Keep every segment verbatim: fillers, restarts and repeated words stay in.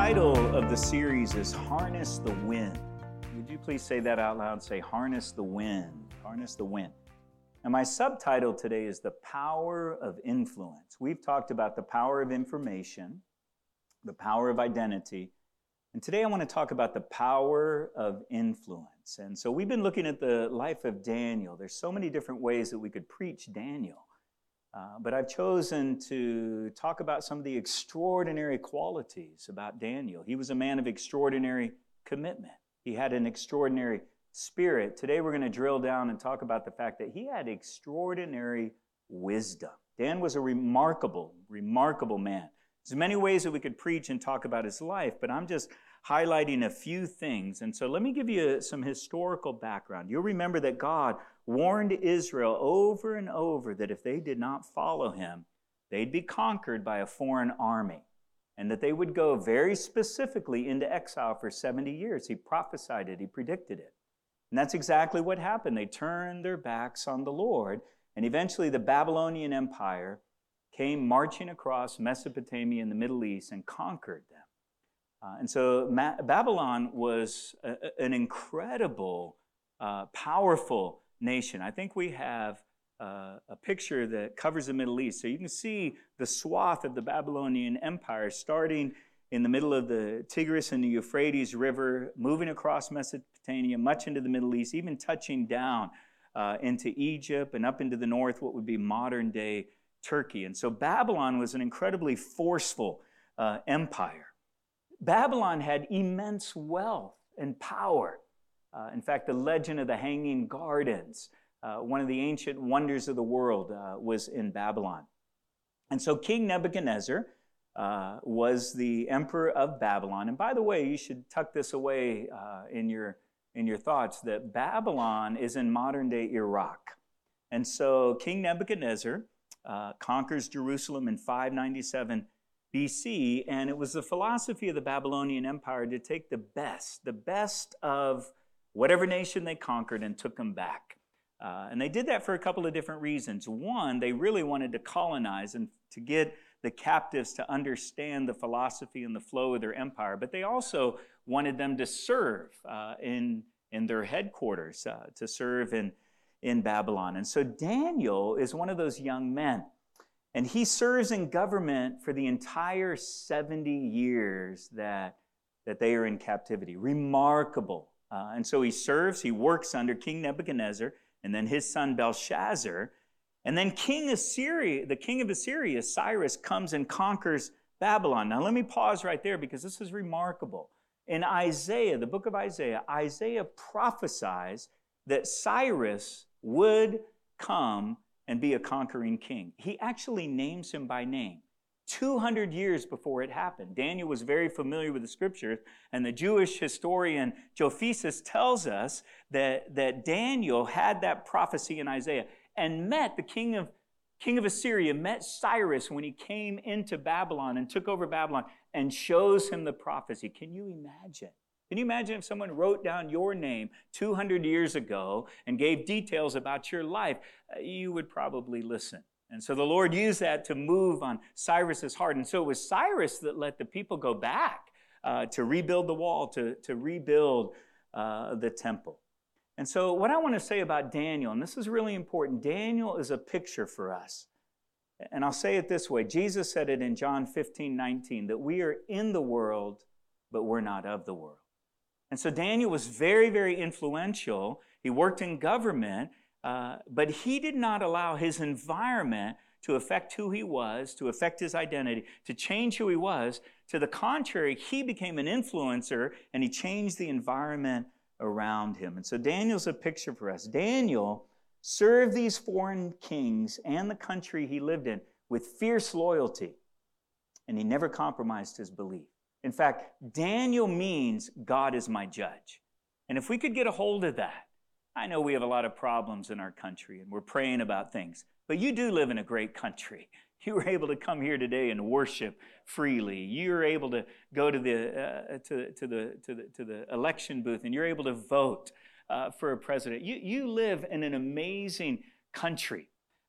title of the series is Harness the Wind. Would you please say that out loud? Say, harness the wind, harness the wind. And my subtitle today is The Power of Influence. We've talked about the power of information, the power of identity, and today I want to talk about the power of influence. And so we've been looking at the life of Daniel. There's so many different ways that we could preach Daniel. Uh, but I've chosen to talk about some of the extraordinary qualities about Daniel. He was a man of extraordinary commitment. He had an extraordinary spirit. Today we're going to drill down and talk about the fact that he had extraordinary wisdom. Dan was a remarkable, remarkable man. There's many ways that we could preach and talk about his life, but I'm just highlighting a few things. And so let me give you some historical background. You'll remember that God warned Israel over and over that if they did not follow him, they'd be conquered by a foreign army, and that they would go very specifically into exile for seventy years. He prophesied it, he predicted it. And that's exactly what happened. They turned their backs on the Lord, and eventually the Babylonian Empire came marching across Mesopotamia and the Middle East and conquered them. Uh, and so Ma- Babylon was a, an incredible, uh, powerful nation. I think we have uh, a picture that covers the Middle East. So you can see the swath of the Babylonian Empire starting in the middle of the Tigris and the Euphrates River, moving across Mesopotamia, much into the Middle East, even touching down uh, into Egypt and up into the north, what would be modern-day Turkey. And so Babylon was an incredibly forceful uh, empire. Babylon had immense wealth and power. Uh, in fact, the legend of the Hanging Gardens, uh, one of the ancient wonders of the world, uh, was in Babylon. And so King Nebuchadnezzar uh, was the emperor of Babylon. And by the way, you should tuck this away uh, in your in your thoughts, that Babylon is in modern-day Iraq. And so King Nebuchadnezzar uh, conquers Jerusalem in five ninety-seven B C, and it was the philosophy of the Babylonian Empire to take the best, the best of whatever nation they conquered and took them back. Uh, and they did that for a couple of different reasons. One, they really wanted to colonize and to get the captives to understand the philosophy and the flow of their empire, but they also wanted them to serve uh, in, in their headquarters, uh, to serve in, in Babylon. And so Daniel is one of those young men. And he serves in government for the entire seventy years that, that they are in captivity. Remarkable. Uh, and so he serves, he works under King Nebuchadnezzar, and then his son Belshazzar. And then King Assyria, the king of Assyria, Cyrus, comes and conquers Babylon. Now let me pause right there because this is remarkable. In Isaiah, the book of Isaiah, Isaiah prophesies that Cyrus would come and be a conquering king. He actually names him by name two hundred years before it happened. Daniel was very familiar with the scriptures, and the Jewish historian Josephus tells us that, that Daniel had that prophecy in Isaiah and met the king of, king of Assyria, met Cyrus when he came into Babylon and took over Babylon and shows him the prophecy. Can you imagine? Can you imagine if someone wrote down your name two hundred years ago and gave details about your life? Uh, you would probably listen. And so the Lord used that to move on Cyrus's heart. And so it was Cyrus that let the people go back uh, to rebuild the wall, to, to rebuild uh, the temple. And so what I want to say about Daniel, and this is really important, Daniel is a picture for us. And I'll say it this way. Jesus said it in John fifteen nineteen, that we are in the world, but we're not of the world. And so Daniel was very, very influential. He worked in government, uh, but he did not allow his environment to affect who he was, to affect his identity, to change who he was. To the contrary, he became an influencer, and he changed the environment around him. And so Daniel's a picture for us. Daniel served these foreign kings and the country he lived in with fierce loyalty, and he never compromised his belief. In fact, Daniel means God is my judge. And if we could get a hold of that, I know we have a lot of problems in our country and we're praying about things, but you do live in a great country. You were able to come here today and worship freely. You're able to go to the uh, to, to the to the to the election booth and you're able to vote uh, for a president. You you live in an amazing country.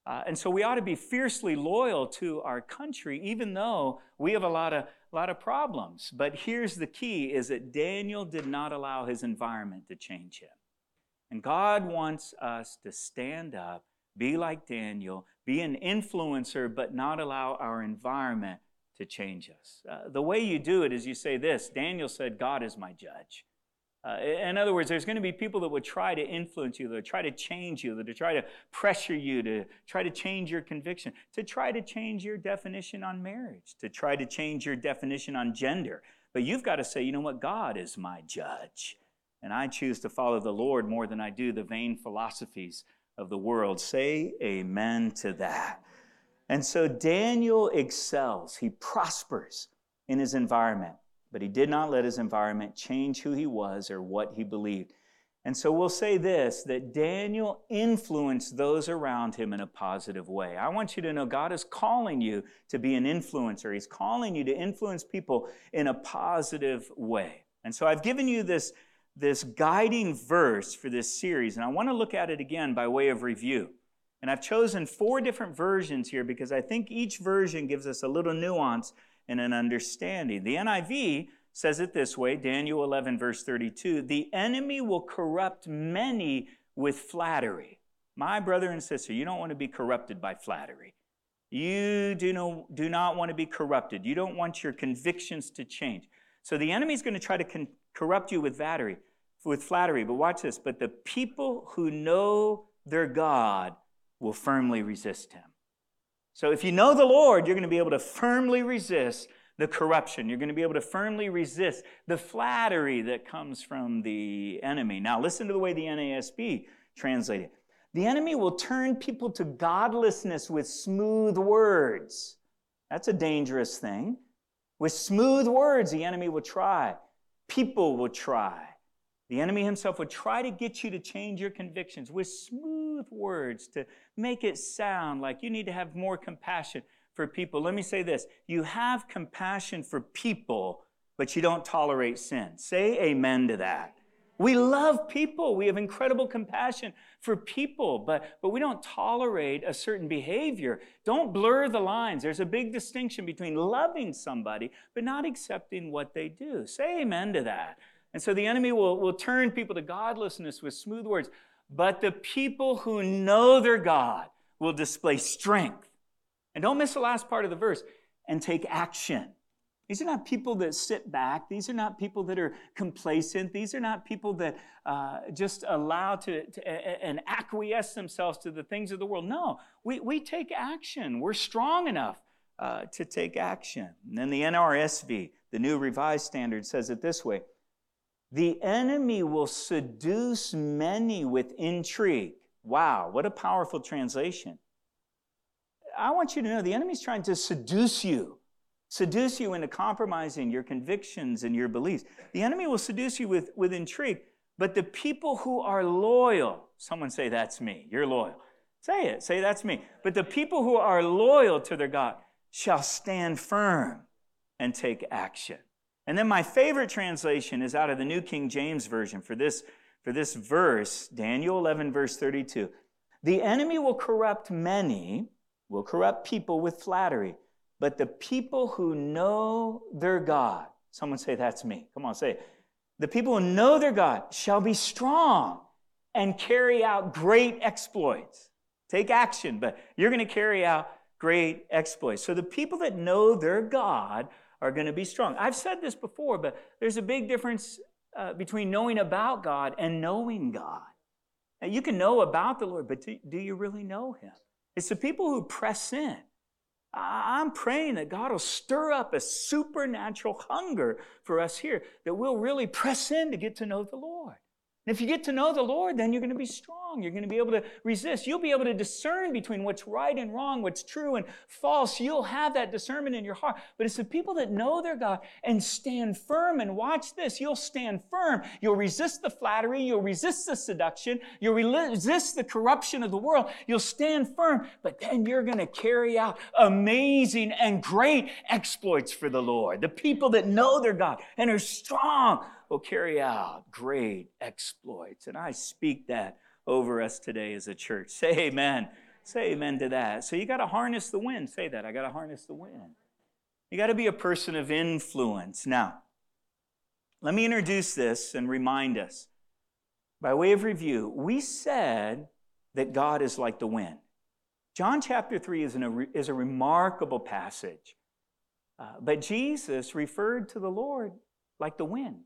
Uh, and so we ought to be fiercely loyal to our country, even though we have a lot of, a lot of problems. But here's the key, is that Daniel did not allow his environment to change him. And God wants us to stand up, be like Daniel, be an influencer, but not allow our environment to change us. Uh, the way you do it is you say this: Daniel said, God is my judge. Uh, in other words, there's going to be people that would try to influence you, that would try to change you, that would try to pressure you, to try to change your conviction, to try to change your definition on marriage, to try to change your definition on gender. But you've got to say, you know what? God is my judge. And I choose to follow the Lord more than I do the vain philosophies of the world. Say amen to that. And so Daniel excels. He prospers in his environment. But he did not let his environment change who he was or what he believed. And so we'll say this, that Daniel influenced those around him in a positive way. I want you to know God is calling you to be an influencer. He's calling you to influence people in a positive way. And so I've given you this, this guiding verse for this series, and I want to look at it again by way of review. And I've chosen four different versions here because I think each version gives us a little nuance and an understanding. The N I V says it this way, Daniel eleven, verse thirty-two, the enemy will corrupt many with flattery. My brother and sister, you don't want to be corrupted by flattery. You do, no, do not want to be corrupted. You don't want your convictions to change. So the enemy is going to try to con- corrupt you with flattery, with flattery. But watch this, but the people who know their God will firmly resist him. So if you know the Lord, you're going to be able to firmly resist the corruption. You're going to be able to firmly resist the flattery that comes from the enemy. Now listen to the way the N A S B translated it. The enemy will turn people to godlessness with smooth words. That's a dangerous thing. With smooth words, the enemy will try. People will try. The enemy himself would try to get you to change your convictions with smooth words to make it sound like you need to have more compassion for people. Let me say this. You have compassion for people, but you don't tolerate sin. Say amen to that. We love people. We have incredible compassion for people, but, but we don't tolerate a certain behavior. Don't blur the lines. There's a big distinction between loving somebody, but not accepting what they do. Say amen to that. And so the enemy will, will turn people to godlessness with smooth words. But the people who know their God will display strength. And don't miss the last part of the verse. And take action. These are not people that sit back. These are not people that are complacent. These are not people that uh, just allow to, to uh, and acquiesce themselves to the things of the world. No, we, we take action. We're strong enough uh, to take action. And then the N R S V, the New Revised Standard, says it this way. The enemy will seduce many with intrigue. Wow, what a powerful translation. I want you to know the enemy's trying to seduce you. Seduce you into compromising your convictions and your beliefs. The enemy will seduce you with, with intrigue. But the people who are loyal, someone say, that's me. You're loyal. Say it. Say, that's me. But the people who are loyal to their God shall stand firm and take action. And then my favorite translation is out of the New King James Version for this, for this verse, Daniel eleven, verse thirty-two. The enemy will corrupt many, will corrupt people with flattery, but the people who know their God, someone say, that's me. Come on, say it. The people who know their God shall be strong and carry out great exploits. Take action, but you're going to carry out great exploits. So the people that know their God are going to be strong. I've said this before, but there's a big difference uh, between knowing about God and knowing God. Now, you can know about the Lord, but do, do you really know him? It's the people who press in. I'm praying that God will stir up a supernatural hunger for us here, that we'll really press in to get to know the Lord. And if you get to know the Lord, then you're going to be strong. You're going to be able to resist. You'll be able to discern between what's right and wrong, what's true and false. You'll have that discernment in your heart. But it's the people that know their God and stand firm. And watch this. You'll stand firm. You'll resist the flattery. You'll resist the seduction. You'll resist the corruption of the world. You'll stand firm. But then you're going to carry out amazing and great exploits for the Lord. The people that know their God and are strong will carry out great exploits. And I speak that over us today as a church. Say amen Say amen to that. So you got to harness the wind. Say that. I got to harness the wind. You got to be a person of influence. Now, let me introduce this and remind us. By way of review, we said that God is like the wind. John chapter three is, an, is a remarkable passage. Uh, but Jesus referred to the Lord like the wind.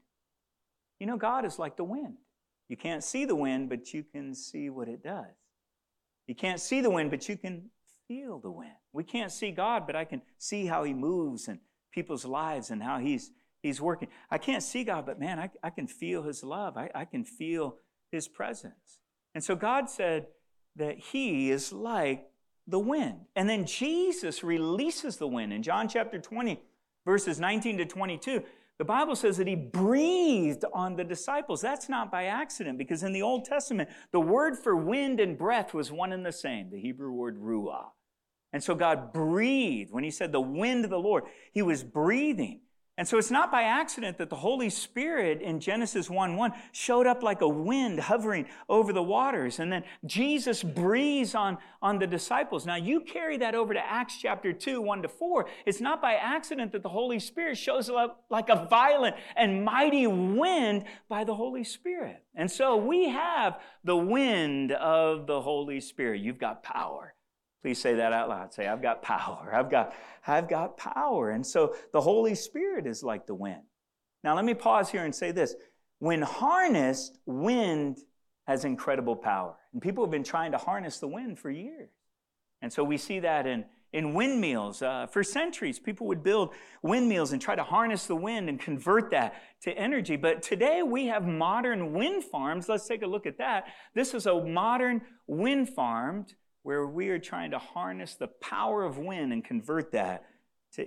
You know, God is like the wind. You can't see the wind, but you can see what it does. You can't see the wind, but you can feel the wind. We can't see God, but I can see how he moves in people's lives and how he's he's working. I can't see God, but man, I, I can feel his love. I, I can feel his presence. And so God said that he is like the wind. And then Jesus releases the wind. In John chapter twenty, verses nineteen to twenty-two, the Bible says that he breathed on the disciples. That's not by accident, because in the Old Testament, the word for wind and breath was one and the same, the Hebrew word ruah. And so God breathed. When he said the wind of the Lord, he was breathing. And so it's not by accident that the Holy Spirit in Genesis one one showed up like a wind hovering over the waters. And then Jesus breathes on, on the disciples. Now you carry that over to Acts chapter two, one to four. It's not by accident that the Holy Spirit shows up like a violent and mighty wind by the Holy Spirit. And so we have the wind of the Holy Spirit. You've got power. Please say that out loud. Say, I've got power. I've got, I've got power. And so the Holy Spirit is like the wind. Now let me pause here and say this. When harnessed, wind has incredible power. And people have been trying to harness the wind for years. And so we see that in, in windmills. Uh, for centuries, people would build windmills and try to harness the wind and convert that to energy. But today we have modern wind farms. Let's take a look at that. This is a modern wind farm where we are trying to harness the power of wind and convert that to,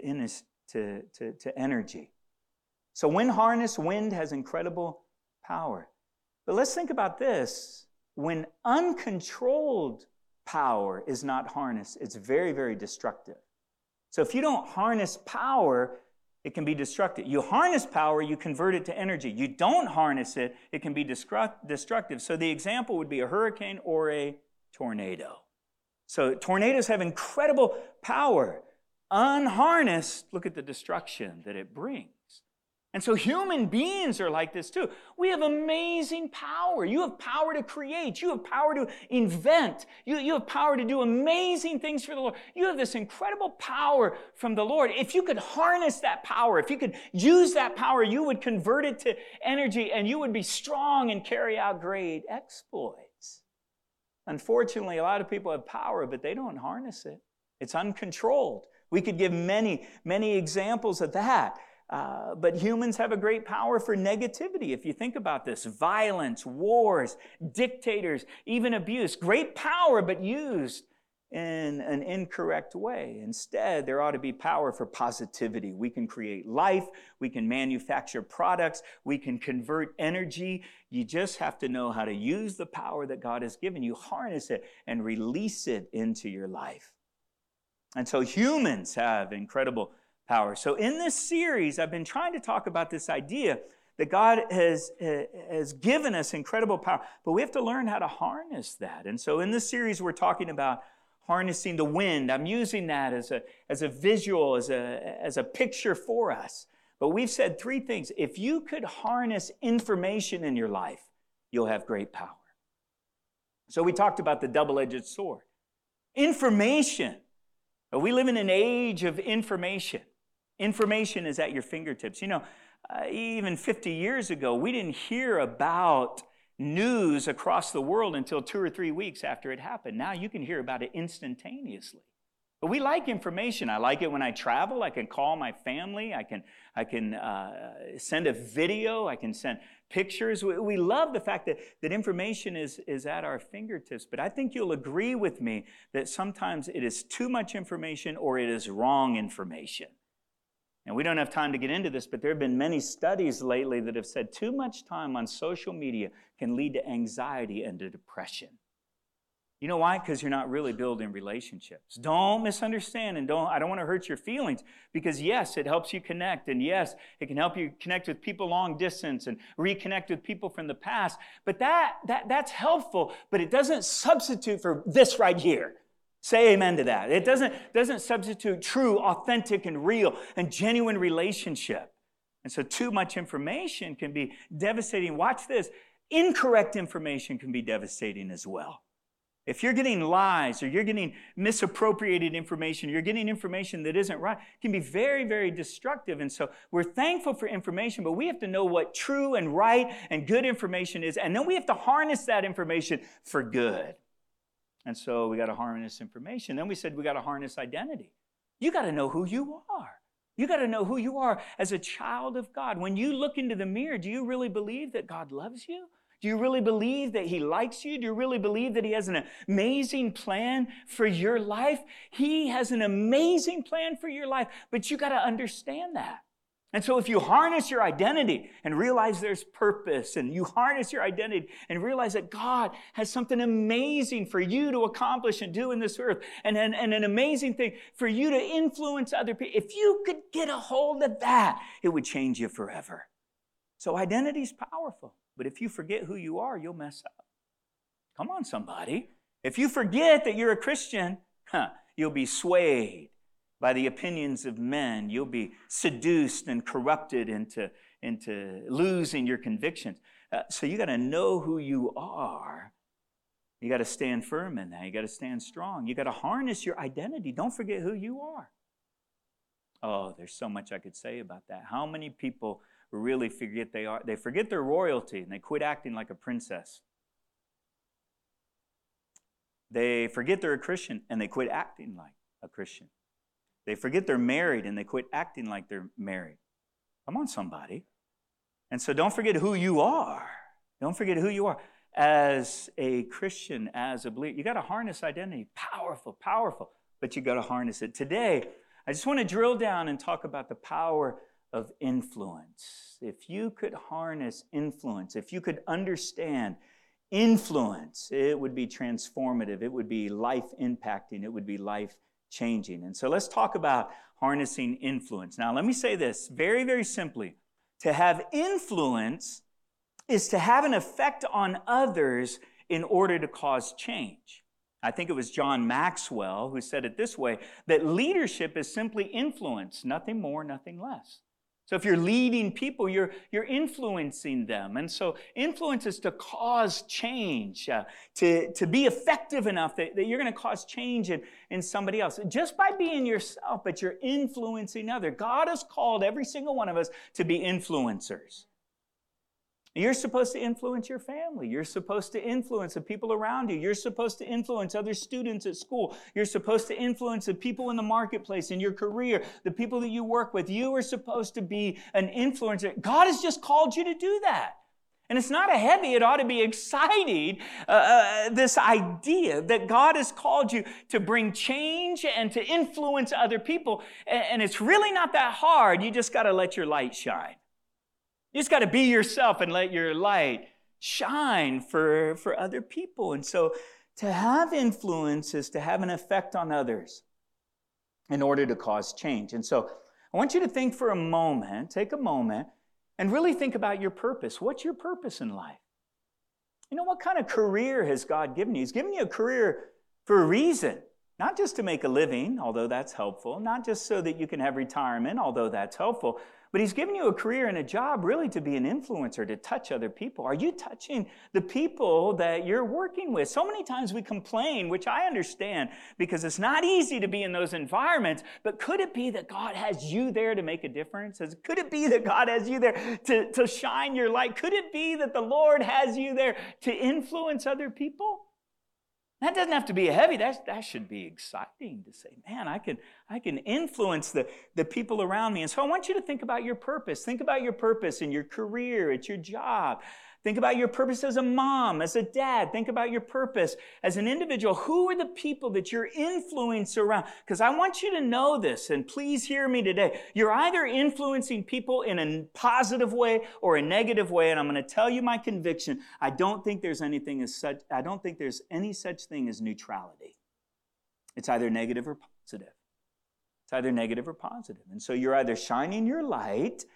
to, to, to energy. So when harnessed, wind has incredible power. But let's think about this. When uncontrolled power is not harnessed, it's very, very destructive. So if you don't harness power, it can be destructive. You harness power, you convert it to energy. You don't harness it, it can be destructive. So the example would be a hurricane or a tornado. So tornadoes have incredible power. Unharnessed, look at the destruction that it brings. And so human beings are like this too. We have amazing power. You have power to create. You have power to invent. You, you have power to do amazing things for the Lord. You have this incredible power from the Lord. If you could harness that power, if you could use that power, you would convert it to energy and you would be strong and carry out great exploits. Unfortunately, a lot of people have power, but they don't harness it. It's uncontrolled. We could give many, many examples of that. Uh, but humans have a great power for negativity. If you think about this, violence, wars, dictators, even abuse. Great power, but used in an incorrect way. Instead, there ought to be power for positivity. We can create life. We can manufacture products. We can convert energy. You just have to know how to use the power that God has given you, harness it, and release it into your life. And so humans have incredible power. So in this series, I've been trying to talk about this idea that God has, uh, has given us incredible power, but we have to learn how to harness that. And so in this series, we're talking about harnessing the wind. I'm using that as a, as a visual, as a, as a picture for us. But we've said three things. If you could harness information in your life, you'll have great power. So we talked about the double-edged sword. Information. We live in an age of information. Information is at your fingertips. You know, uh, even fifty years ago, we didn't hear about news across the world until two or three weeks after it happened. Now you can hear about it instantaneously. But we like information. I like it when I travel. I can call my family. I can, I can uh, send a video. I can send pictures. We, we love the fact that, that information is, is at our fingertips. But I think you'll agree with me that sometimes it is too much information or it is wrong information. And we don't have time to get into this, but there have been many studies lately that have said too much time on social media can lead to anxiety and to depression. You know why? Because you're not really building relationships. Don't misunderstand, and don't I don't want to hurt your feelings, because yes, it helps you connect, and yes, it can help you connect with people long distance and reconnect with people from the past. But that that that's helpful, but it doesn't substitute for this right here. Say amen to that. It doesn't, doesn't substitute true, authentic, and real, and genuine relationship. And so too much information can be devastating. Watch this. Incorrect information can be devastating as well. If you're getting lies or you're getting misappropriated information, you're getting information that isn't right, it can be very, very destructive. And so we're thankful for information, but we have to know what true and right and good information is. And then we have to harness that information for good. And so we got to harness information. Then we said we got to harness identity. You got to know who you are. You got to know who you are as a child of God. When you look into the mirror, do you really believe that God loves you? Do you really believe that He likes you? Do you really believe that He has an amazing plan for your life? He has an amazing plan for your life, but you got to understand that. And so if you harness your identity and realize there's purpose, and you harness your identity and realize that God has something amazing for you to accomplish and do in this earth, and, and, and an amazing thing for you to influence other people, if you could get a hold of that, it would change you forever. So identity's powerful, but if you forget who you are, you'll mess up. Come on, somebody. If you forget that you're a Christian, huh, you'll be swayed by the opinions of men. You'll be seduced and corrupted into, into losing your convictions. Uh, so you got to know who you are. You got to stand firm in that. You got to stand strong. You got to harness your identity. Don't forget who you are. Oh, there's so much I could say about that. How many people really forget they are? They forget their royalty and they quit acting like a princess. They forget they're a Christian and they quit acting like a Christian. They forget they're married and they quit acting like they're married. Come on, somebody. And so don't forget who you are. Don't forget who you are. As a Christian, as a believer, you got to harness identity. Powerful, powerful, but you got to harness it. Today, I just want to drill down and talk about the power of influence. If you could harness influence, if you could understand influence, it would be transformative. It would be life-impacting. It would be life changing. And so let's talk about harnessing influence. Now, let me say this very, very simply. To have influence is to have an effect on others in order to cause change. I think it was John Maxwell who said it this way, that leadership is simply influence, nothing more, nothing less. So if you're leading people, you're, you're influencing them. And so influence is to cause change, uh, to, to be effective enough that, that you're going to cause change in, in somebody else. Just by being yourself, but you're influencing others. God has called every single one of us to be influencers. You're supposed to influence your family. You're supposed to influence the people around you. You're supposed to influence other students at school. You're supposed to influence the people in the marketplace, in your career, the people that you work with. You are supposed to be an influencer. God has just called you to do that. And it's not a heavy, it ought to be exciting, uh, uh, this idea that God has called you to bring change and to influence other people. And, and it's really not that hard. You just got to let your light shine. You just got to be yourself and let your light shine for, for other people. And so to have influence is to have an effect on others in order to cause change. And so I want you to think for a moment, take a moment, and really think about your purpose. What's your purpose in life? You know, what kind of career has God given you? He's given you a career for a reason. Not just to make a living, although that's helpful. Not just so that you can have retirement, although that's helpful. But He's given you a career and a job really to be an influencer, to touch other people. Are you touching the people that you're working with? So many times we complain, which I understand, because it's not easy to be in those environments. But could it be that God has you there to make a difference? Could it be that God has you there to, to shine your light? Could it be that the Lord has you there to influence other people? That doesn't have to be a heavy. That, that should be exciting to say, man, I can, I can influence the, the people around me. And so I want you to think about your purpose. Think about your purpose in your career, at your job. Think about your purpose as a mom, as a dad. Think about your purpose as an individual. Who are the people that you're influencing around? Because I want you to know this, and please hear me today. You're either influencing people in a positive way or a negative way, and I'm going to tell you my conviction. I don't think there's anything as such. I don't think there's any such thing as neutrality. It's either negative or positive. It's either negative or positive. And so you're either shining your light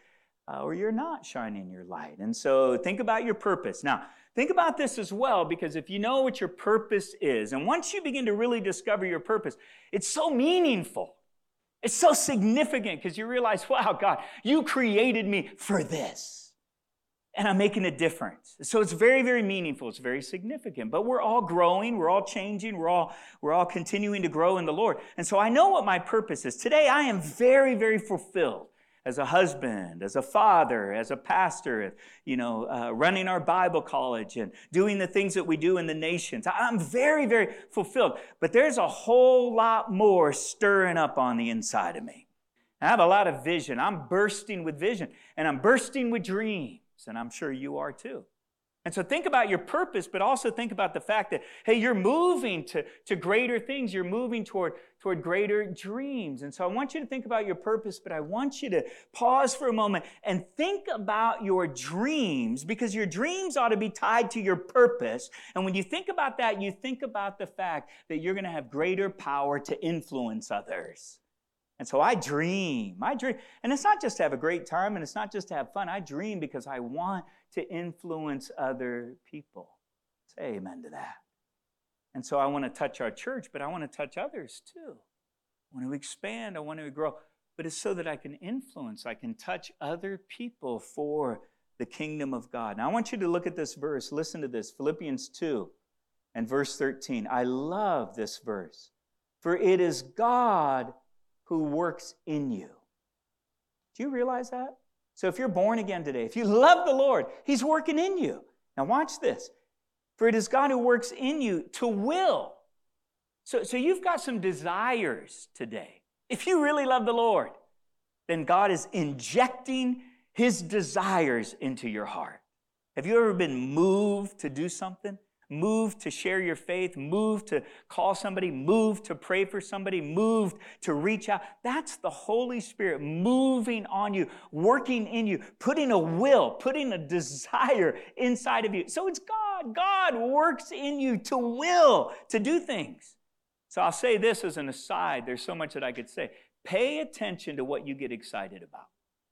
uh, or you're not shining your light. And so think about your purpose. Now, think about this as well, because if you know what your purpose is, and once you begin to really discover your purpose, it's so meaningful. It's so significant because you realize, wow, God, you created me for this. And I'm making a difference. So it's very, very meaningful. It's very significant. But we're all growing. We're all changing. We're all, we're all continuing to grow in the Lord. And so I know what my purpose is. Today, I am very, very fulfilled as a husband, as a father, as a pastor, you know, uh, running our Bible college and doing the things that we do in the nations. I'm very, very fulfilled. But there's a whole lot more stirring up on the inside of me. I have a lot of vision. I'm bursting with vision, and I'm bursting with dreams. And I'm sure you are too. And so think about your purpose, but also think about the fact that, hey, you're moving to, to greater things. You're moving toward, toward greater dreams. And so I want you to think about your purpose, but I want you to pause for a moment and think about your dreams, because your dreams ought to be tied to your purpose. And when you think about that, you think about the fact that you're going to have greater power to influence others. And so I dream, I dream. And it's not just to have a great time, and it's not just to have fun. I dream because I want to influence other people. Say amen to that. And so I want to touch our church, but I want to touch others too. I want to expand, I want to grow. But it's so that I can influence, I can touch other people for the kingdom of God. Now I want you to look at this verse. Listen to this, Philippians two and verse thirteen. I love this verse. For it is God who works in you. Do you realize that? So if you're born again today, if you love the Lord, He's working in you. Now watch this. For it is God who works in you to will. So, so you've got some desires today. If you really love the Lord, then God is injecting His desires into your heart. Have you ever been moved to do something? Moved to share your faith, moved to call somebody, moved to pray for somebody, moved to reach out. That's the Holy Spirit moving on you, working in you, putting a will, putting a desire inside of you. So it's God. God works in you to will, to do things. So I'll say this as an aside. There's so much that I could say. Pay attention to what you get excited about.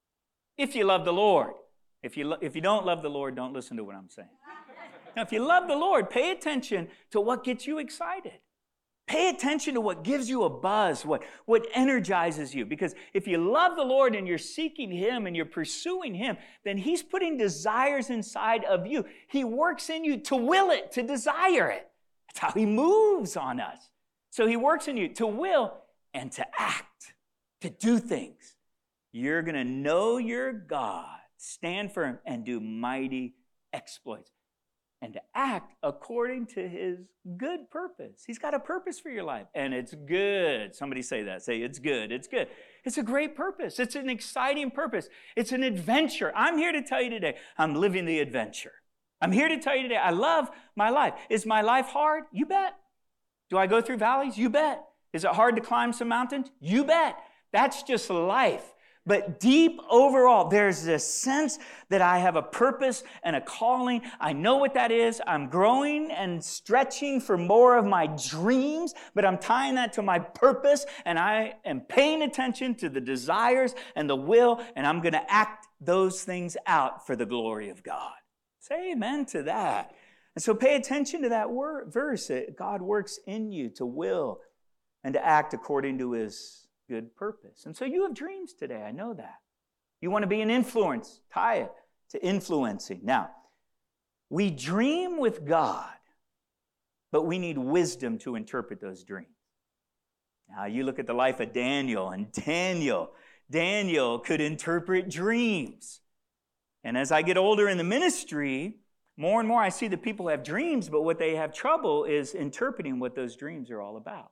If you love the Lord. If you, lo- if you don't love the Lord, don't listen to what I'm saying. Now, if you love the Lord, pay attention to what gets you excited. Pay attention to what gives you a buzz, what, what energizes you. Because if you love the Lord and you're seeking Him and you're pursuing Him, then He's putting desires inside of you. He works in you to will it, to desire it. That's how He moves on us. So He works in you to will and to act, to do things. You're going to know your God, stand firm, and do mighty exploits. And to act according to His good purpose. He's got a purpose for your life, and it's good. Somebody say that. Say, it's good. It's good. It's a great purpose. It's an exciting purpose. It's an adventure. I'm here to tell you today, I'm living the adventure. I'm here to tell you today, I love my life. Is my life hard? You bet. Do I go through valleys? You bet. Is it hard to climb some mountains? You bet. That's just life. But deep overall, there's this sense that I have a purpose and a calling. I know what that is. I'm growing and stretching for more of my dreams, but I'm tying that to my purpose, and I am paying attention to the desires and the will, and I'm going to act those things out for the glory of God. Say amen to that. And so pay attention to that word, verse. God works in you to will and to act according to His good purpose. And so you have dreams today. I know that. You want to be an influence. Tie it to influencing. Now, we dream with God, but we need wisdom to interpret those dreams. Now, you look at the life of Daniel, and Daniel, Daniel could interpret dreams. And as I get older in the ministry, more and more I see that people have dreams, but what they have trouble is interpreting what those dreams are all about.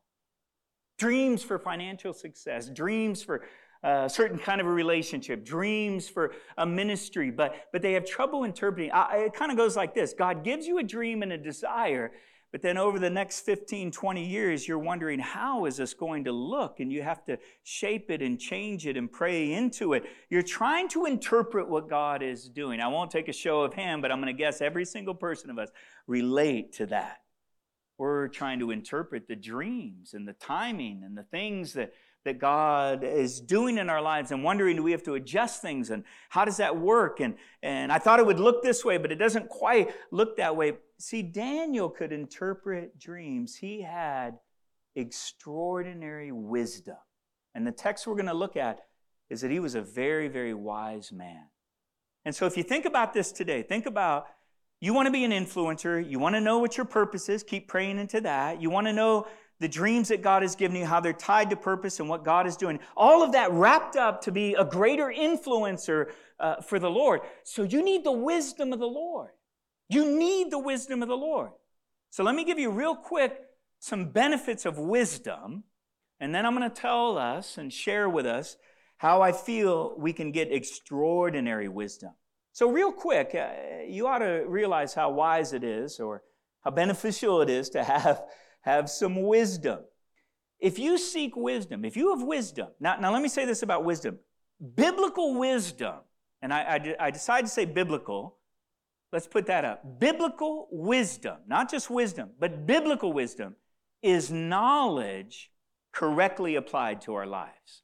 Dreams for financial success, dreams for a certain kind of a relationship, dreams for a ministry, but, but they have trouble interpreting. I, it kind of goes like this. God gives you a dream and a desire, but then over the next fifteen, twenty years, you're wondering, how is this going to look? And you have to shape it and change it and pray into it. You're trying to interpret what God is doing. I won't take a show of hands, but I'm going to guess every single person of us relate to that. We're trying to interpret the dreams and the timing and the things that, that God is doing in our lives and wondering, do we have to adjust things and how does that work? And, and I thought it would look this way, but it doesn't quite look that way. See, Daniel could interpret dreams. He had extraordinary wisdom. And the text we're going to look at is that he was a very, very wise man. And so if you think about this today, think about, you want to be an influencer, you want to know what your purpose is, keep praying into that. You want to know the dreams that God has given you, how they're tied to purpose and what God is doing. All of that wrapped up to be a greater influencer uh, for the Lord. So you need the wisdom of the Lord. You need the wisdom of the Lord. So let me give you real quick some benefits of wisdom, and then I'm going to tell us and share with us how I feel we can get extraordinary wisdom. So real quick, uh, you ought to realize how wise it is or how beneficial it is to have, have some wisdom. If you seek wisdom, if you have wisdom, now, now let me say this about wisdom. Biblical wisdom, and I, I, I decided to say biblical, let's put that up. Biblical wisdom, not just wisdom, but biblical wisdom is knowledge correctly applied to our lives.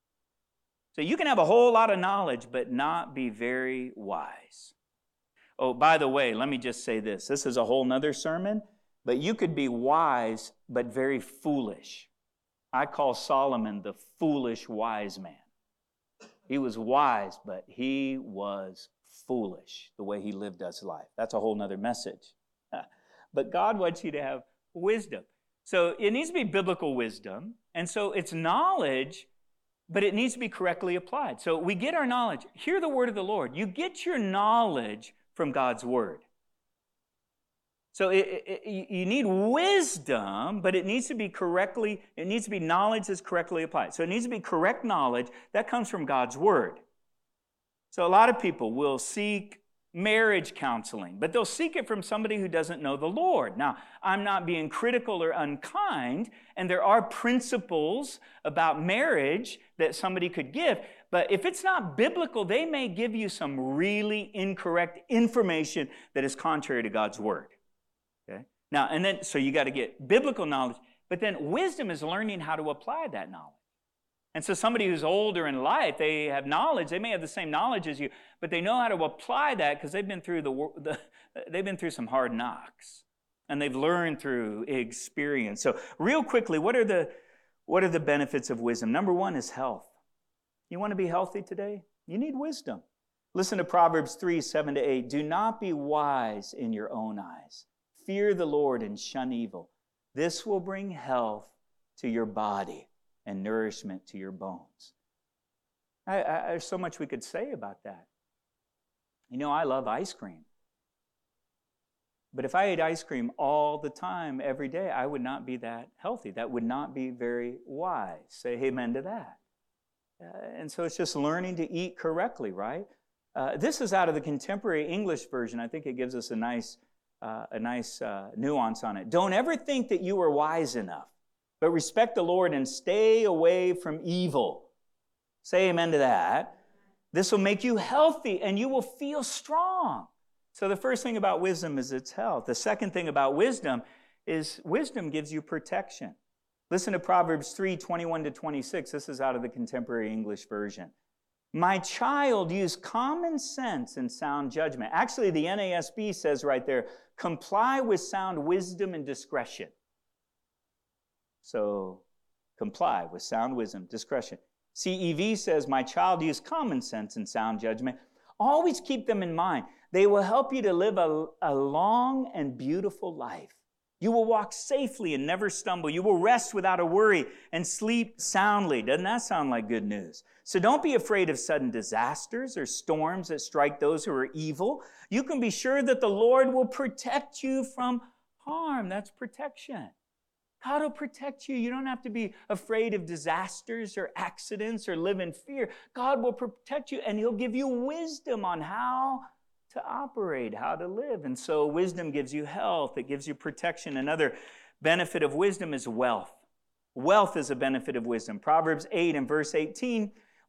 So you can have a whole lot of knowledge, but not be very wise. Oh, by the way, let me just say this. This is a whole nother sermon, but you could be wise, but very foolish. I call Solomon the foolish wise man. He was wise, but he was foolish, the way he lived his life. That's a whole nother message. But God wants you to have wisdom. So it needs to be biblical wisdom, and so it's knowledge, but it needs to be correctly applied. So we get our knowledge. Hear the word of the Lord. You get your knowledge from God's word. So it, it, you need wisdom, but it needs to be correctly, it needs to be knowledge that's correctly applied. So it needs to be correct knowledge that comes from God's word. So a lot of people will seek marriage counseling, but they'll seek it from somebody who doesn't know the Lord. Now, I'm not being critical or unkind, and there are principles about marriage that somebody could give, but if it's not biblical, they may give you some really incorrect information that is contrary to God's word. Okay? Now, and then, so you got to get biblical knowledge, but then wisdom is learning how to apply that knowledge. And so somebody who's older in life, they have knowledge. They may have the same knowledge as you, but they know how to apply that because they've been through the, the they've been through some hard knocks, and they've learned through experience. So, real quickly, what are the what are the benefits of wisdom? Number one is health. You want to be healthy today? You need wisdom. Listen to Proverbs three, seven to eight. Do not be wise in your own eyes. Fear the Lord and shun evil. This will bring health to your body and nourishment to your bones. I, I, there's so much we could say about that. You know, I love ice cream. But if I ate ice cream all the time, every day, I would not be that healthy. That would not be very wise. Say amen to that. Uh, and so it's just learning to eat correctly, right? Uh, this is out of the Contemporary English Version. I think it gives us a nice, uh, a nice uh, nuance on it. Don't ever think that you are wise enough, but respect the Lord and stay away from evil. Say amen to that. This will make you healthy and you will feel strong. So the first thing about wisdom is its health. The second thing about wisdom is wisdom gives you protection. Listen to Proverbs three, twenty-one to twenty-six. This is out of the Contemporary English Version. My child, use common sense and sound judgment. Actually, the N A S B says right there, comply with sound wisdom and discretion. So, comply with sound wisdom, discretion. C E V says, my child, use common sense and sound judgment. Always keep them in mind. They will help you to live a, a long and beautiful life. You will walk safely and never stumble. You will rest without a worry and sleep soundly. Doesn't that sound like good news? So don't be afraid of sudden disasters or storms that strike those who are evil. You can be sure that the Lord will protect you from harm. That's protection. God will protect you. You don't have to be afraid of disasters or accidents or live in fear. God will protect you, and He'll give you wisdom on how to operate, how to live. And so wisdom gives you health. It gives you protection. Another benefit of wisdom is wealth. Wealth is a benefit of wisdom. Proverbs eight and verse eighteen,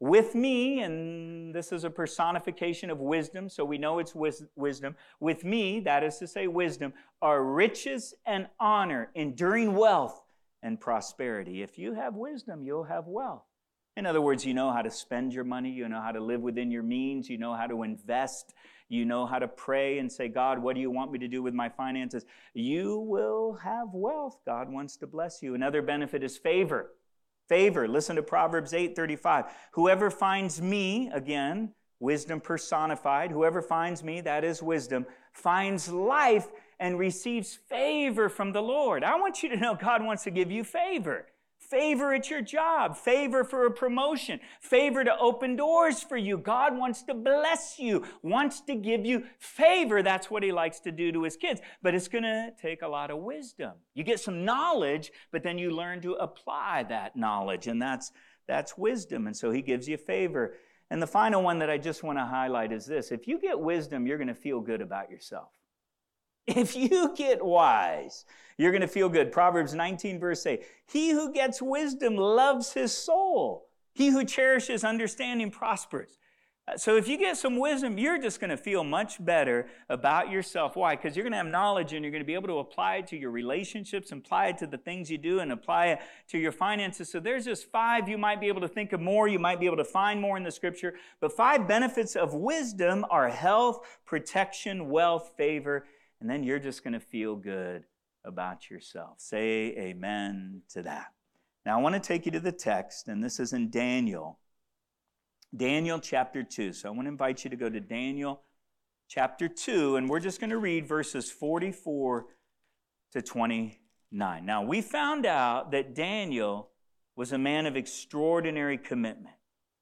With me, and this is a personification of wisdom, so we know it's wis- wisdom. With me, that is to say wisdom, are riches and honor, enduring wealth and prosperity. If you have wisdom, you'll have wealth. In other words, you know how to spend your money, you know how to live within your means, you know how to invest, you know how to pray and say, God, what do you want me to do with my finances? You will have wealth. God wants to bless you. Another benefit is favor. Favor. Listen to Proverbs eight thirty-five. Whoever finds me, again, wisdom personified, whoever finds me, that is wisdom, finds life and receives favor from the Lord. I want you to know God wants to give you favor. Favor at your job, favor for a promotion, favor to open doors for you. God wants to bless you, wants to give you favor. That's what he likes to do to his kids. But it's going to take a lot of wisdom. You get some knowledge, but then you learn to apply that knowledge, and that's, that's wisdom. And so he gives you favor. And the final one that I just want to highlight is this. If you get wisdom, you're going to feel good about yourself. If you get wise, you're going to feel good. Proverbs nineteen, verse eight. He who gets wisdom loves his soul. He who cherishes understanding prospers. So if you get some wisdom, you're just going to feel much better about yourself. Why? Because you're going to have knowledge and you're going to be able to apply it to your relationships, apply it to the things you do, and apply it to your finances. So there's just five. You might be able to think of more. You might be able to find more in the scripture. But five benefits of wisdom are health, protection, wealth, favor, and then you're just going to feel good about yourself. Say amen to that. Now I want to take you to the text, and this is in Daniel. Daniel chapter two. So I want to invite you to go to Daniel chapter two, and we're just going to read verses forty-four to twenty-nine. Now we found out that Daniel was a man of extraordinary commitment.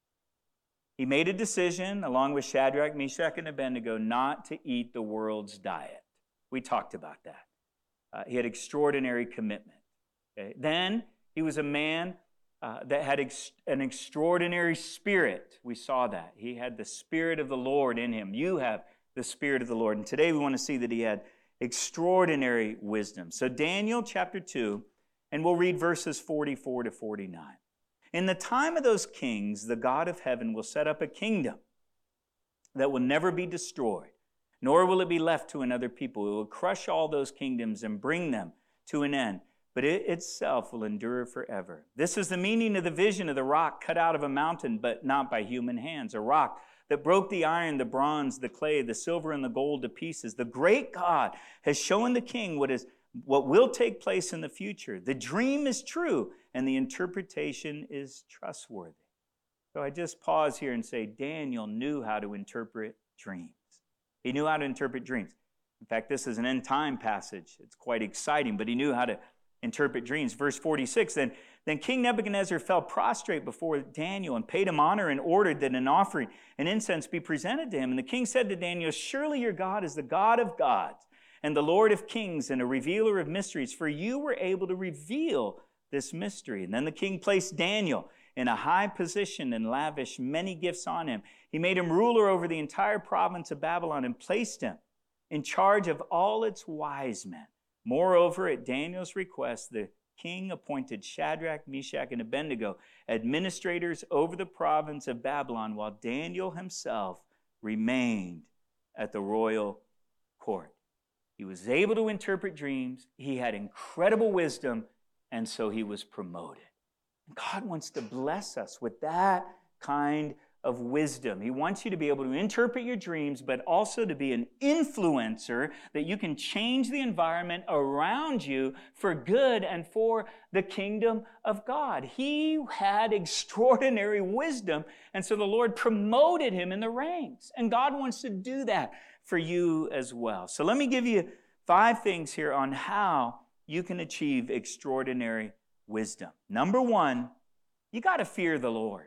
He made a decision, along with Shadrach, Meshach, and Abednego, not to eat the world's diet. We talked about that. Uh, he had extraordinary commitment. Okay? Then he was a man uh, that had ex- an extraordinary spirit. We saw that. He had the Spirit of the Lord in him. You have the Spirit of the Lord. And today we want to see that he had extraordinary wisdom. So Daniel chapter two, and we'll read verses forty-four to forty-nine. In the time of those kings, the God of heaven will set up a kingdom that will never be destroyed, nor will it be left to another people. It will crush all those kingdoms and bring them to an end, but it itself will endure forever. This is the meaning of the vision of the rock cut out of a mountain, but not by human hands, a rock that broke the iron, the bronze, the clay, the silver, and the gold to pieces. The great God has shown the king what is what will take place in the future. The dream is true, and the interpretation is trustworthy. So I just pause here and say, Daniel knew how to interpret dreams. He knew how to interpret dreams. In fact, this is an end time passage. It's quite exciting, but he knew how to interpret dreams. Verse forty-six, then, then King Nebuchadnezzar fell prostrate before Daniel and paid him honor and ordered that an offering and incense be presented to him. And the king said to Daniel, surely your God is the God of gods and the Lord of kings and a revealer of mysteries, for you were able to reveal this mystery. And then the king placed Daniel in a high position and lavished many gifts on him. He made him ruler over the entire province of Babylon and placed him in charge of all its wise men. Moreover, at Daniel's request, the king appointed Shadrach, Meshach, and Abednego administrators over the province of Babylon, while Daniel himself remained at the royal court. He was able to interpret dreams. He had incredible wisdom, and so he was promoted. God wants to bless us with that kind of wisdom. He wants you to be able to interpret your dreams, but also to be an influencer that you can change the environment around you for good and for the kingdom of God. He had extraordinary wisdom, and so the Lord promoted him in the ranks. And God wants to do that for you as well. So let me give you five things here on how you can achieve extraordinary wisdom. Number one, you got to fear the Lord.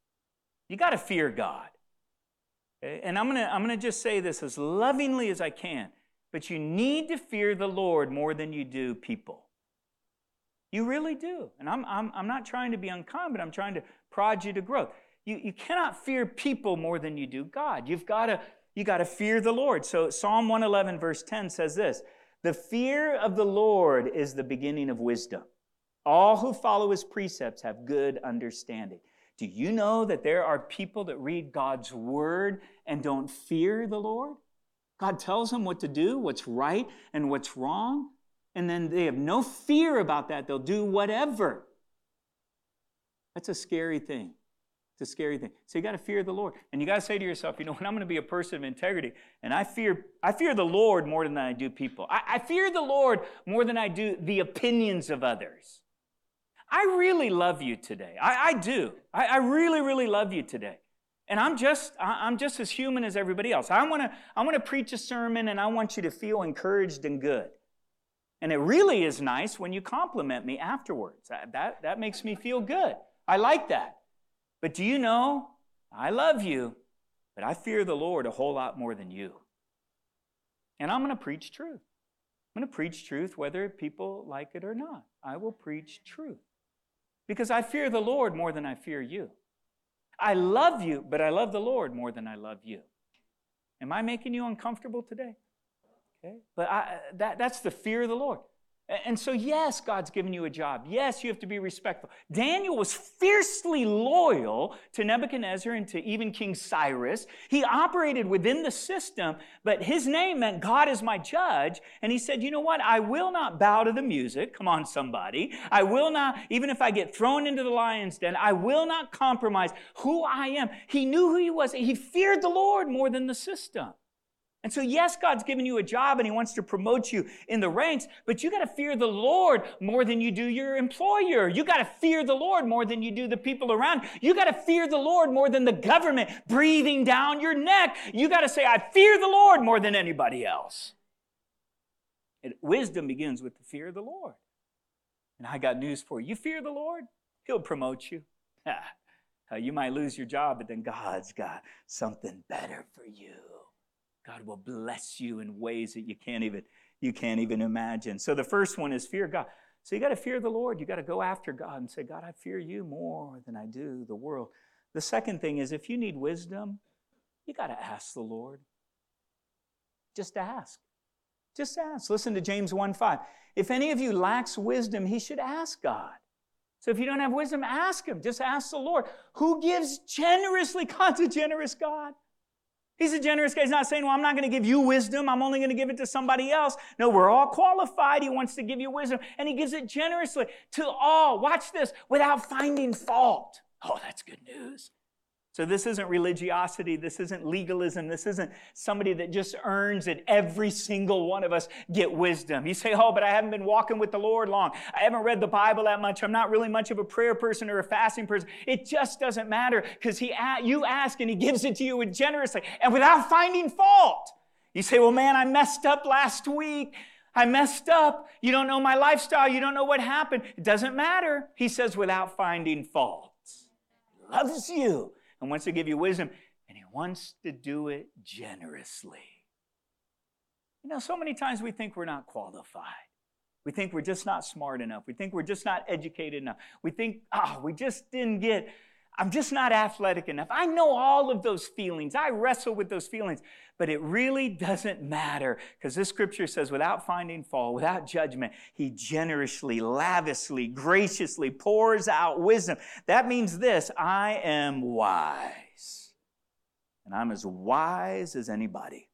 You got to fear God. Okay? And I'm going to I'm going to just say this as lovingly as I can, but you need to fear the Lord more than you do people. You really do. And I'm I'm I'm not trying to be unkind, but I'm trying to prod you to growth. You you cannot fear people more than you do God. You've got to you got to fear the Lord. So Psalm one eleven verse ten says this: "The fear of the Lord is the beginning of wisdom. All who follow his precepts have good understanding." Do you know that there are people that read God's word and don't fear the Lord? God tells them what to do, what's right and what's wrong, and then they have no fear about that. They'll do whatever. That's a scary thing. It's a scary thing. So you got to fear the Lord. And you got to say to yourself, you know, when I'm going to be a person of integrity, and I fear I fear the Lord more than I do people. I, I fear the Lord more than I do the opinions of others. I really love you today. I, I do. I, I really, really love you today. And I'm just I, I'm just as human as everybody else. I want to I want to preach a sermon, and I want you to feel encouraged and good. And it really is nice when you compliment me afterwards. That, that, that makes me feel good. I like that. But do you know, I love you, but I fear the Lord a whole lot more than you. And I'm going to preach truth. I'm going to preach truth whether people like it or not. I will preach truth. Because I fear the Lord more than I fear you. I love you, but I love the Lord more than I love you. Am I making you uncomfortable today? Okay. But I, that, that's the fear of the Lord. And so, yes, God's given you a job. Yes, you have to be respectful. Daniel was fiercely loyal to Nebuchadnezzar and to even King Cyrus. He operated within the system, but his name meant God is my judge. And he said, you know what? I will not bow to the music. Come on, somebody. I will not, even if I get thrown into the lion's den, I will not compromise who I am. He knew who he was. He feared the Lord more than the system. And so, yes, God's given you a job and he wants to promote you in the ranks, but you got to fear the Lord more than you do your employer. You got to fear the Lord more than you do the people around. You got to fear the Lord more than the government breathing down your neck. You got to say, I fear the Lord more than anybody else. And wisdom begins with the fear of the Lord. And I got news for you. You fear the Lord, he'll promote you. You might lose your job, but then God's got something better for you. God will bless you in ways that you can't even you can't even imagine. So the first one is fear God. So you got to fear the Lord. You got to go after God and say, God, I fear you more than I do the world. The second thing is if you need wisdom, you got to ask the Lord. Just ask. Just ask. Listen to James one five. If any of you lacks wisdom, he should ask God. So if you don't have wisdom, ask him. Just ask the Lord. Who gives generously? God's a generous God. He's a generous guy. He's not saying, well, I'm not going to give you wisdom. I'm only going to give it to somebody else. No, we're all qualified. He wants to give you wisdom. And he gives it generously to all. Watch this. Without finding fault. Oh, that's good news. So this isn't religiosity. This isn't legalism. This isn't somebody that just earns it. Every single one of us get wisdom. You say, oh, but I haven't been walking with the Lord long. I haven't read the Bible that much. I'm not really much of a prayer person or a fasting person. It just doesn't matter because he, you ask and he gives it to you generously and without finding fault. You say, well, man, I messed up last week. I messed up. You don't know my lifestyle. You don't know what happened. It doesn't matter. He says without finding fault. He loves you. And wants to give you wisdom, and he wants to do it generously. You know, so many times we think we're not qualified. We think we're just not smart enough. We think we're just not educated enough. We think, oh, we just didn't get, I'm just not athletic enough. I know all of those feelings. I wrestle with those feelings. But it really doesn't matter because this scripture says without finding fault, without judgment, he generously, lavishly, graciously pours out wisdom. That means this, I am wise. And I'm as wise as anybody.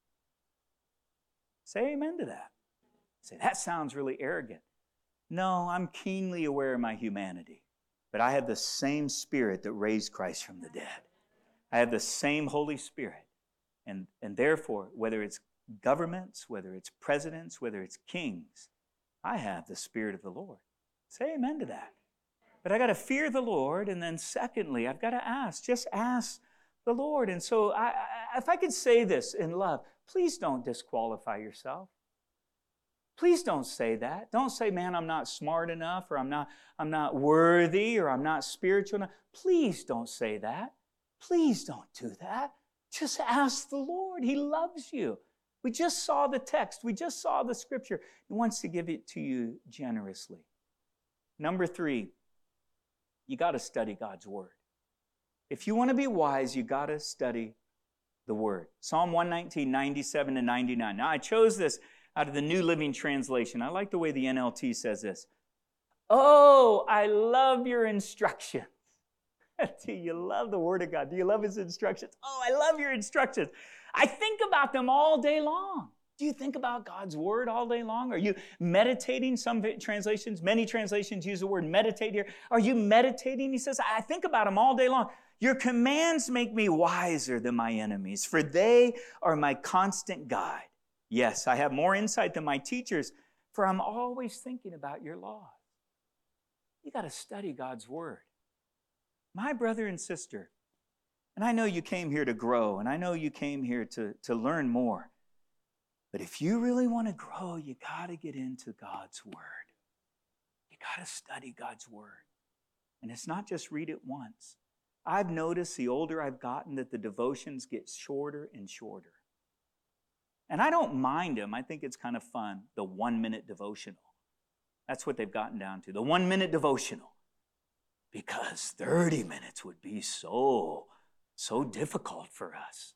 Say amen to that. Say, that sounds really arrogant. No, I'm keenly aware of my humanity. But I have the same Spirit that raised Christ from the dead. I have the same Holy Spirit. And, and therefore, whether it's governments, whether it's presidents, whether it's kings, I have the Spirit of the Lord. Say amen to that. But I got to fear the Lord. And then secondly, I've got to ask. Just ask the Lord. And so I, I, if I could say this in love, please don't disqualify yourself. Please don't say that. Don't say, man, I'm not smart enough, or I'm not, I'm not worthy, or I'm not spiritual enough. Please don't say that. Please don't do that. Just ask the Lord. He loves you. We just saw the text. We just saw the scripture. He wants to give it to you generously. Number three, you got to study God's word. If you want to be wise, you got to study the word. Psalm one nineteen, ninety-seven to ninety-nine. Now, I chose this out of the New Living Translation. I like the way the N L T says this. Oh, I love your instructions. Do you love the Word of God? Do you love His instructions? Oh, I love your instructions. I think about them all day long. Do you think about God's Word all day long? Are you meditating? Some translations, many translations use the word meditate here. Are you meditating? He says, I think about them all day long. Your commands make me wiser than my enemies, for they are my constant guide. Yes, I have more insight than my teachers, for I'm always thinking about your laws. You got to study God's Word. My brother and sister, and I know you came here to grow, and I know you came here to, to learn more. But if you really want to grow, you got to get into God's Word. You got to study God's Word. And it's not just read it once. I've noticed the older I've gotten that the devotions get shorter and shorter. And I don't mind them. I think it's kind of fun, the one-minute devotional. That's what they've gotten down to, the one-minute devotional. Because thirty minutes would be so, so difficult for us.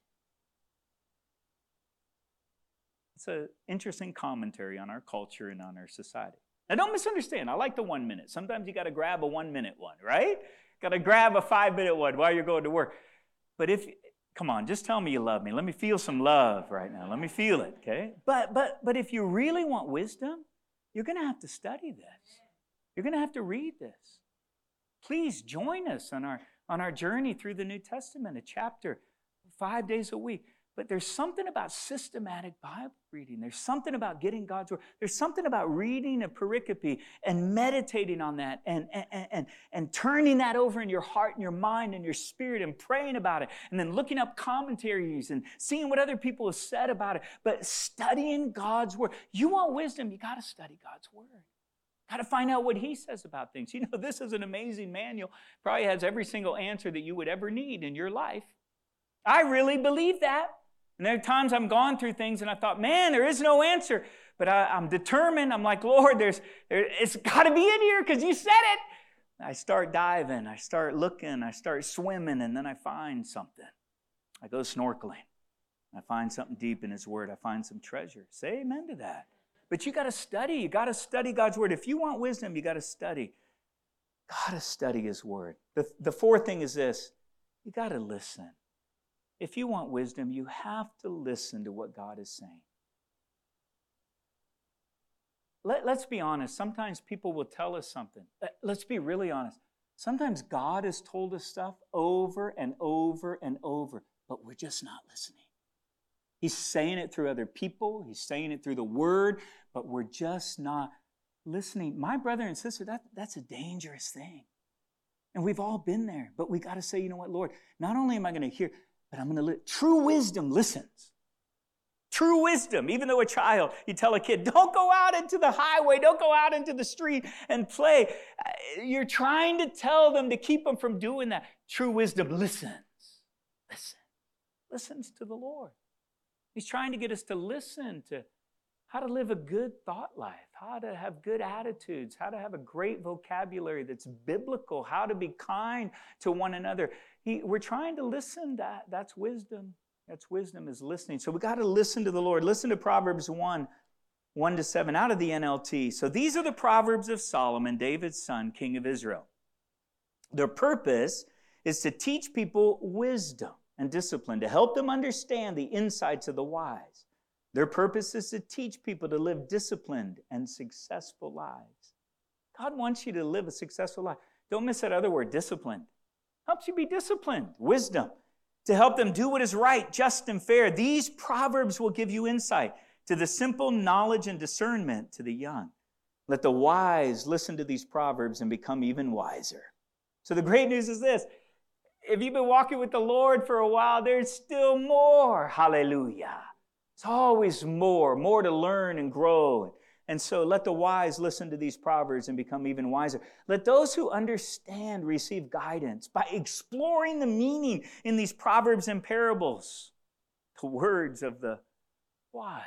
It's an interesting commentary on our culture and on our society. Now, don't misunderstand. I like the one minute. Sometimes you got to grab a one-minute one, right? Got to grab a five-minute one while you're going to work. But if, come on, just tell me you love me. Let me feel some love right now. Let me feel it, okay? But but but if you really want wisdom, you're going to have to study this. You're going to have to read this. Please join us on our, on our journey through the New Testament, a chapter, five days a week. But there's something about systematic Bible reading. There's something about getting God's Word. There's something about reading a pericope and meditating on that and, and, and, and turning that over in your heart and your mind and your spirit and praying about it and then looking up commentaries and seeing what other people have said about it. But studying God's Word. You want wisdom, you got to study God's Word. Got to find out what He says about things. You know, this is an amazing manual. Probably has every single answer that you would ever need in your life. I really believe that. And there are times I'm gone through things and I thought, man, there is no answer. But I, I'm determined. I'm like, Lord, there's, there, it's got to be in here because you said it. I start diving. I start looking. I start swimming. And then I find something. I go snorkeling. I find something deep in His Word. I find some treasure. Say amen to that. But you got to study. You got to study God's Word. If you want wisdom, you got to study. Got to study His Word. The, the fourth thing is this. You got to listen. If you want wisdom, you have to listen to what God is saying. Let, let's be honest. Sometimes people will tell us something. Let's be really honest. Sometimes God has told us stuff over and over and over, but we're just not listening. He's saying it through other people. He's saying it through the Word, but we're just not listening. My brother and sister, that, that's a dangerous thing. And we've all been there, but we got to say, you know what, Lord, not only am I going to hear, but I'm going to li- true wisdom listens. True wisdom, even though a child, you tell a kid, don't go out into the highway, don't go out into the street and play. You're trying to tell them to keep them from doing that. True wisdom listens. Listen. Listens to the Lord. He's trying to get us to listen to how to live a good thought life, how to have good attitudes, how to have a great vocabulary that's biblical, how to be kind to one another. He, we're trying to listen. That, that's wisdom. That's wisdom is listening. So we got to listen to the Lord. Listen to Proverbs one, one to seven out of the N L T. So these are the Proverbs of Solomon, David's son, king of Israel. Their purpose is to teach people wisdom and discipline, to help them understand the insights of the wise. Their purpose is to teach people to live disciplined and successful lives. God wants you to live a successful life. Don't miss that other word, disciplined. Helps you be disciplined. Wisdom. To help them do what is right, just, and fair. These proverbs will give you insight to the simple knowledge and discernment to the young. Let the wise listen to these proverbs and become even wiser. So the great news is this. If you've been walking with the Lord for a while, there's still more. Hallelujah. It's always more, more to learn and grow. And so let the wise listen to these proverbs and become even wiser. Let those who understand receive guidance by exploring the meaning in these proverbs and parables, the words of the wise.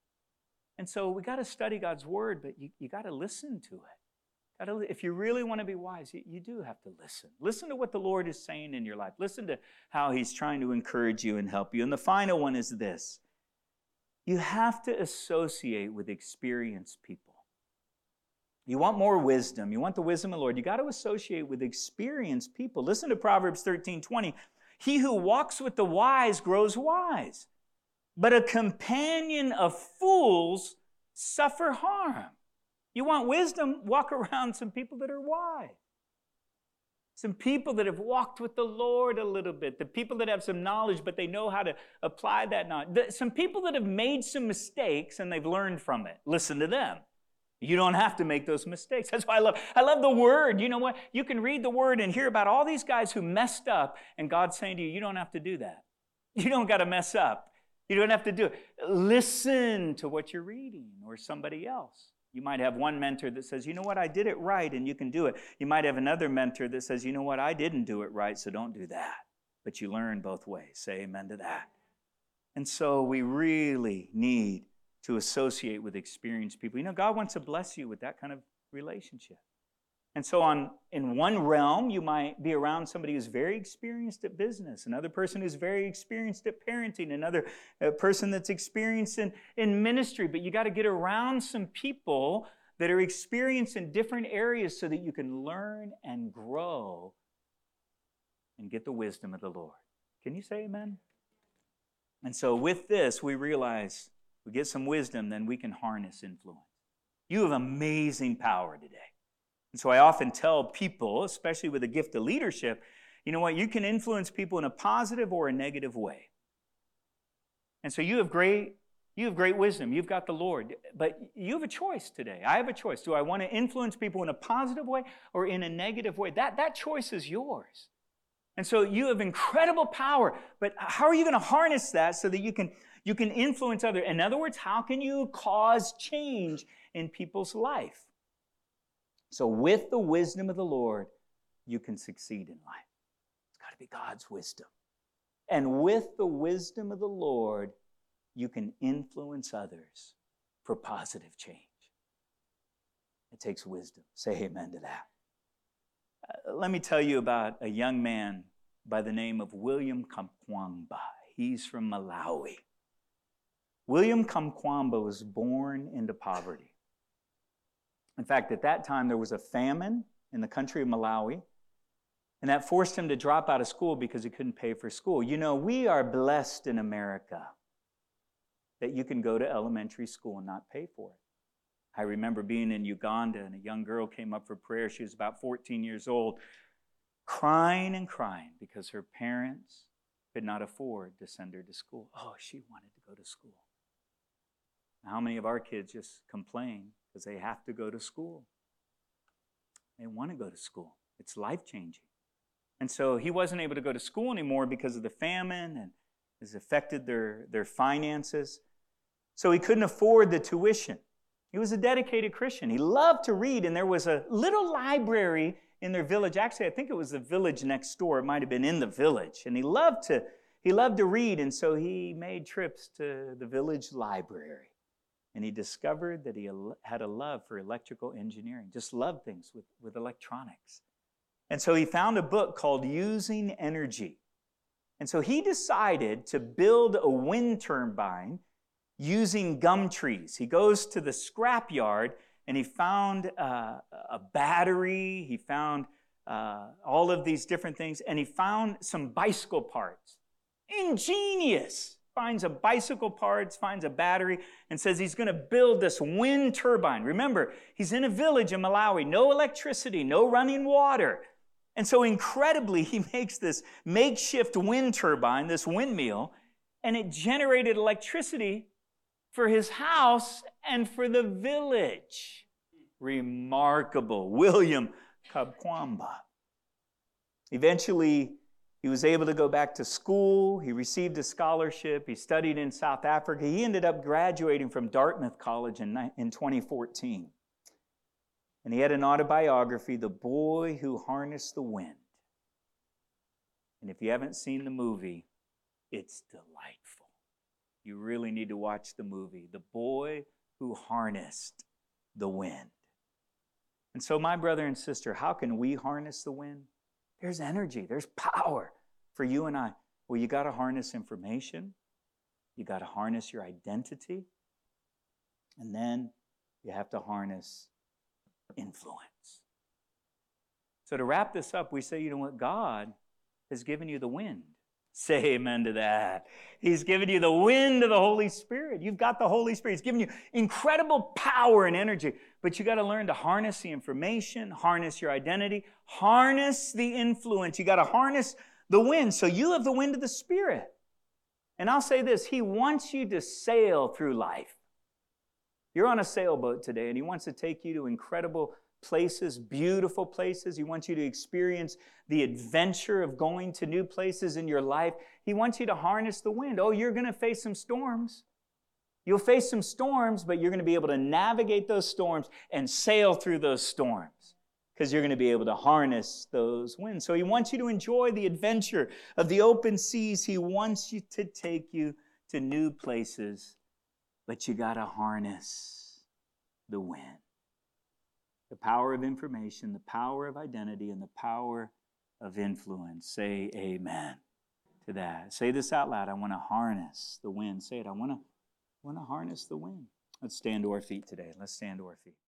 And so we got to study God's Word, but you, you got to listen to it. Gotta, if you really want to be wise, you, you do have to listen. Listen to what the Lord is saying in your life. Listen to how He's trying to encourage you and help you. And the final one is this. You have to associate with experienced people. You want more wisdom. You want the wisdom of the Lord. You got to associate with experienced people. Listen to Proverbs thirteen twenty. He who walks with the wise grows wise, but a companion of fools suffer harm. You want wisdom? Walk around some people that are wise. Some people that have walked with the Lord a little bit. The people that have some knowledge, but they know how to apply that knowledge. Some people that have made some mistakes and they've learned from it. Listen to them. You don't have to make those mistakes. That's why I love, I love the Word. You know what? You can read the Word and hear about all these guys who messed up, and God's saying to you, you don't have to do that. You don't got to mess up. You don't have to do it. Listen to what you're reading or somebody else. You might have one mentor that says, you know what, I did it right, and you can do it. You might have another mentor that says, you know what, I didn't do it right, so don't do that. But you learn both ways. Say amen to that. And so we really need to associate with experienced people. You know, God wants to bless you with that kind of relationship. And so on, in one realm, you might be around somebody who's very experienced at business, another person who's very experienced at parenting, another uh, person that's experienced in, in ministry. But you got to get around some people that are experienced in different areas so that you can learn and grow and get the wisdom of the Lord. Can you say amen? And so with this, we realize we get some wisdom, then we can harness influence. You have amazing power today. And so I often tell people, especially with a gift of leadership, you know what, you can influence people in a positive or a negative way. And so you have great, you have great wisdom. You've got the Lord. But you have a choice today. I have a choice. Do I want to influence people in a positive way or in a negative way? That, that choice is yours. And so you have incredible power. But how are you going to harness that so that you can, you can influence others? In other words, how can you cause change in people's life? So with the wisdom of the Lord, you can succeed in life. It's got to be God's wisdom. And with the wisdom of the Lord, you can influence others for positive change. It takes wisdom. Say amen to that. Uh, let me tell you about a young man by the name of William Kamkwamba. He's from Malawi. William Kamkwamba was born into poverty. In fact, at that time, there was a famine in the country of Malawi, and that forced him to drop out of school because he couldn't pay for school. You know, we are blessed in America that you can go to elementary school and not pay for it. I remember being in Uganda, and a young girl came up for prayer. She was about fourteen years old, crying and crying because her parents could not afford to send her to school. Oh, she wanted to go to school. How many of our kids just complain because they have to go to school? They want to go to school. It's life-changing. And so he wasn't able to go to school anymore because of the famine, and it's affected their, their finances. So he couldn't afford the tuition. He was a dedicated Christian. He loved to read, and there was a little library in their village. Actually, I think it was the village next door. It might have been in the village. And he loved to, he loved to read, and so he made trips to the village library. And he discovered that he had a love for electrical engineering, just loved things with, with electronics. And so he found a book called Using Energy. And so he decided to build a wind turbine using gum trees. He goes to the scrapyard and he found uh, a battery, he found uh, all of these different things, and he found some bicycle parts. Ingenious! Finds a bicycle parts, finds a battery, and says he's going to build this wind turbine. Remember, he's in a village in Malawi, no electricity, no running water. And so incredibly, he makes this makeshift wind turbine, this windmill, and it generated electricity for his house and for the village. Remarkable. William Kamkwamba. Eventually, he was able to go back to school. He received a scholarship. He studied in South Africa. He ended up graduating from Dartmouth College in, in twenty fourteen. And he had an autobiography, The Boy Who Harnessed the Wind. And if you haven't seen the movie, it's delightful. You really need to watch the movie, The Boy Who Harnessed the Wind. And so, my brother and sister, how can we harness the wind? There's energy, there's power for you and I. Well, you got to harness information. You got to harness your identity. And then you have to harness influence. So to wrap this up, we say, you know what? God has given you the wind. Say amen to that. He's given you the wind of the Holy Spirit. You've got the Holy Spirit. He's given you incredible power and energy. But you got to learn to harness the information, harness your identity, harness the influence. You got to harness the wind. So you have the wind of the Spirit. And I'll say this, He wants you to sail through life. You're on a sailboat today, and He wants to take you to incredible places, beautiful places. He wants you to experience the adventure of going to new places in your life. He wants you to harness the wind. Oh, you're going to face some storms. You'll face some storms, but you're going to be able to navigate those storms and sail through those storms because you're going to be able to harness those winds. So He wants you to enjoy the adventure of the open seas. He wants you to take you to new places, but you got to harness the wind. The power of information, the power of identity, and the power of influence. Say amen to that. Say this out loud. I want to harness the wind. Say it. I want to, I want to harness the wind. Let's stand to our feet today. Let's stand to our feet.